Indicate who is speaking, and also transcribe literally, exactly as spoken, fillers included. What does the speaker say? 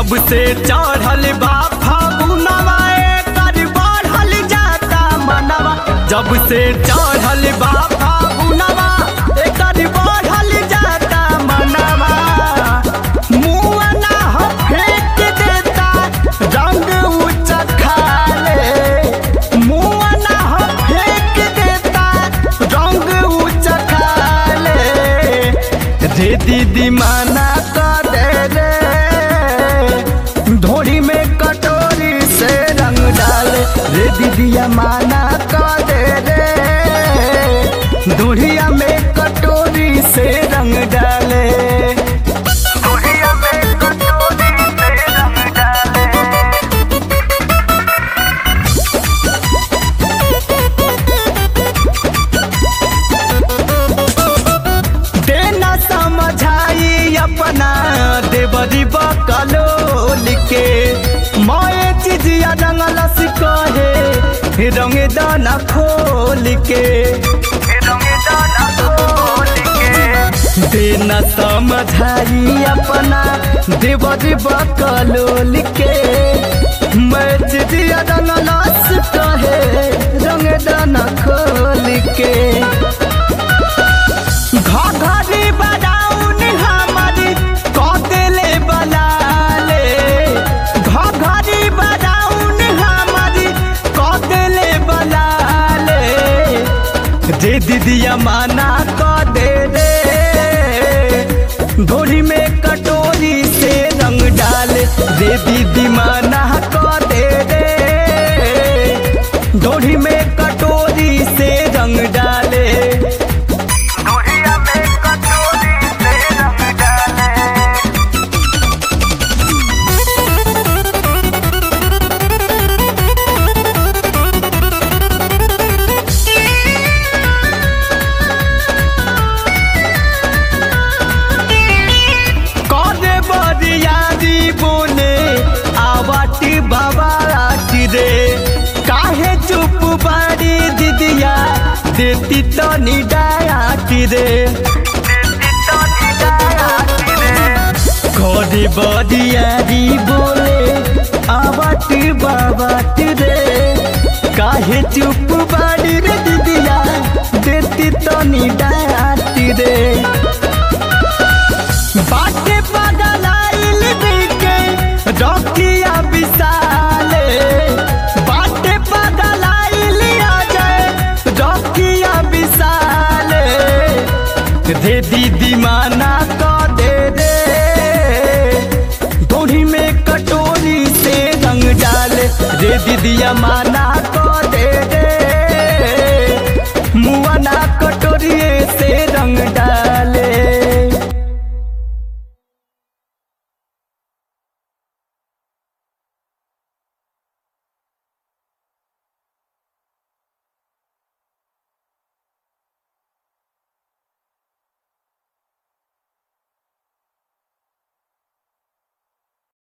Speaker 1: जब से चढ़ल बा फागुनवा एकर बढ़ल जाता मनवा। जब से चढ़ल बा फागुनवा एकर बढ़ल जाता मनवा। मुँह ना हो फेंक देता रंग उचखा ले। मुँह ना हो फेंक देता रंग उचखा ले। रे दीदी माना कर दे रे धोड़ी में कटोरी से रंग डाले। रे दीदिया माना कर दे रे धोड़िया में कटोरी से रंग डाले। धोड़िया में कटोरी से रंग डाले। देना समझाई अपना देवरी बकलोल के। मोए चिजिया रंगलस कहे रंग दाना खोल के। देना समझाई अपना देवरी बकलोल के। मैं चिजिया रंगलस कहे रंग दाना खोल के। घघरी बदाउन हमारी कौतले बनाले। घघरी बदाउन हमारी कौतले बनाले। रे दीदिया माना कर दे रे धोड़ी में कटोरी से रंग डाले। रे दीदी माना कर दे रे धोड़ी में कटोरी से रंग डाले। रे काहे चुप बाड़ी दीदिया देती तो निडायाती रे। खोदी बदियारी बोले आवाटी बाबाटी रे। काहे चुप बाड़ी रे दीदिया देती तो निडायाती रे। बाटे पगलाइल दिखे रखिया विशाले। बाटे पगलाइल आ जाए रखिया विशाले। रे दीदी माना कर दे रे धोड़ी में कटोरी से रंग डाले। रे दीदिया माना